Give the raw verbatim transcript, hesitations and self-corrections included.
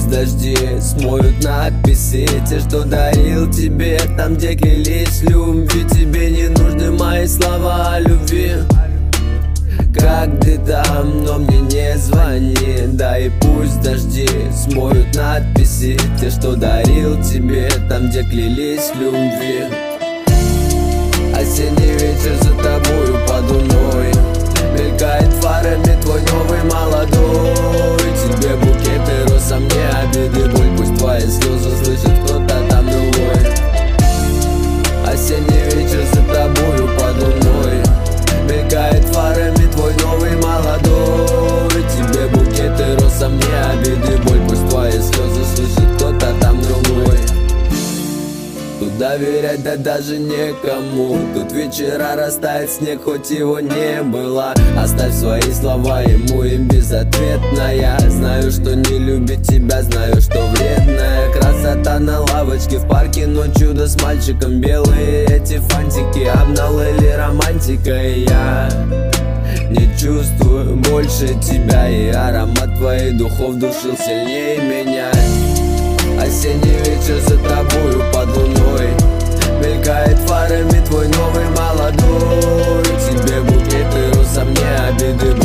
пусть дожди смоют надписи, те, что дарил тебе, там, где клялись любви. Тебе не нужны мои слова о любви. Как ты там, но мне не звони. Да и пусть дожди смоют надписи, те, что дарил тебе, там, где клялись любви. Осенний вечер за тобою под луной мелькает фарами твой новый молодой. Тебе букеты роз, а мне обиды, боль. Пусть твои слезы слышит кто-то там другой. Осенний вечер за тобою под луной мелькает фарами твой новый молодой. Тебе букеты роз, а мне обиды, боль. Пусть твои слезы слышит кто-то там другой. Тут доверять да даже некому. Тут вечера растает снег, хоть его не было. Оставь свои слова ему, им безответно. Я знаю, что не любит тебя, знаю, что вредная. Красота на лавочке в парке, но чудо с мальчиком. Белые эти фантики обналили романтикой. Я не чувствую больше тебя, и аромат твоих духов душил сильнее меня. Осенний вечер за тобою под луной мелькает фарами твой новый молодой. Тебе букеты роз, а мне обиды,